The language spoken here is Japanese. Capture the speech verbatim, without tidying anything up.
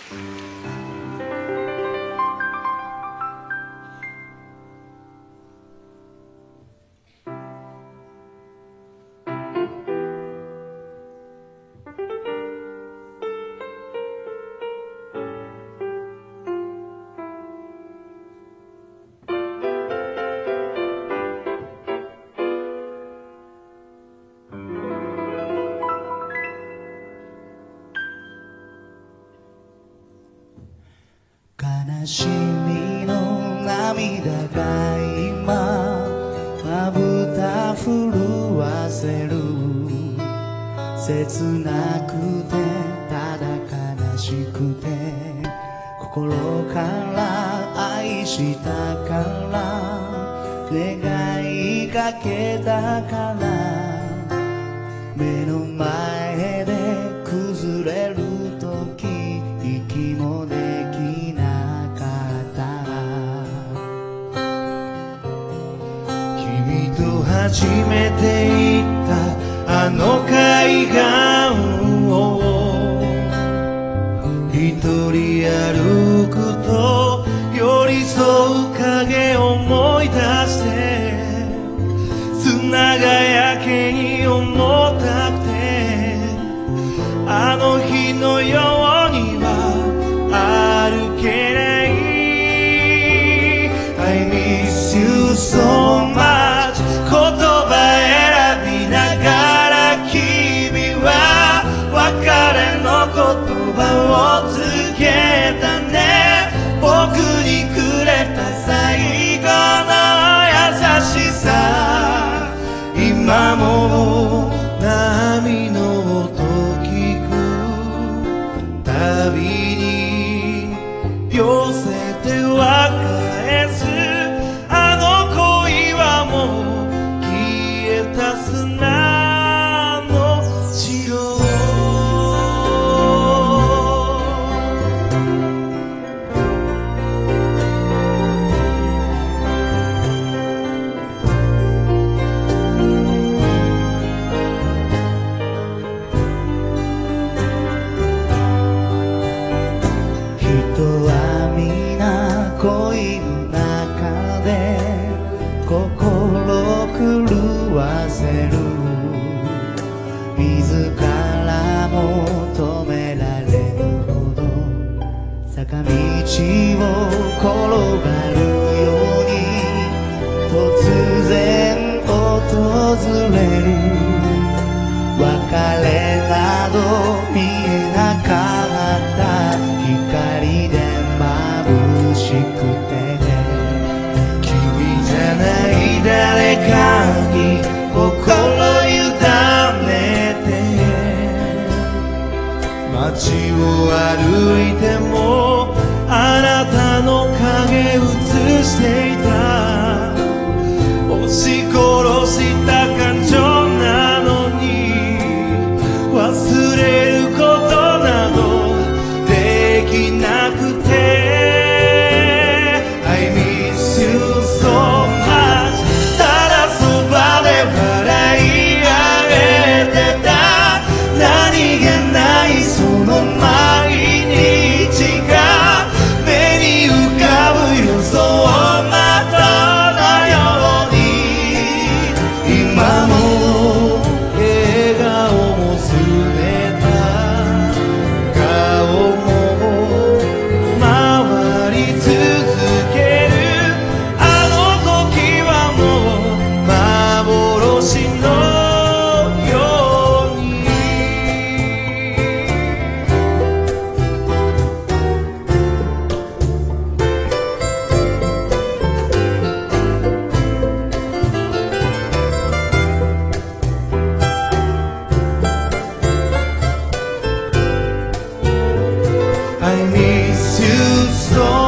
悲しみの涙が今まぶた震わせる。切なくてただ悲しくて、心から愛したから願いかけたから、目の前で崩れる時息もできなかった。君と初めて行ったあの海岸を一人歩くと寄り添う影を思い出して、砂がやけに重たくてあの日のようには歩けない。 I miss you so much 言葉選びながら君は別れの言葉を告げたね。僕にくれた最後の優しさ、今も波の音聞くたびに寄せては返す。あの恋はもう消えた砂の城。人は皆恋の中で心狂わせる。自らも止められるほど坂道を転がるように突然訪れる。別れなど見えなかった光で眩しくて、君じゃない誰かに心委ねて、街を歩いてもあなたの影映していた。押し殺した感情なのに忘れることなどできなくて、 I miss you so much ただそばで笑い合えてた。何気ないその毎日が目に浮かぶよ走馬灯のように、今も笑顔もすべた顔も回り続ける。あの時はもう幻のように。I miss you so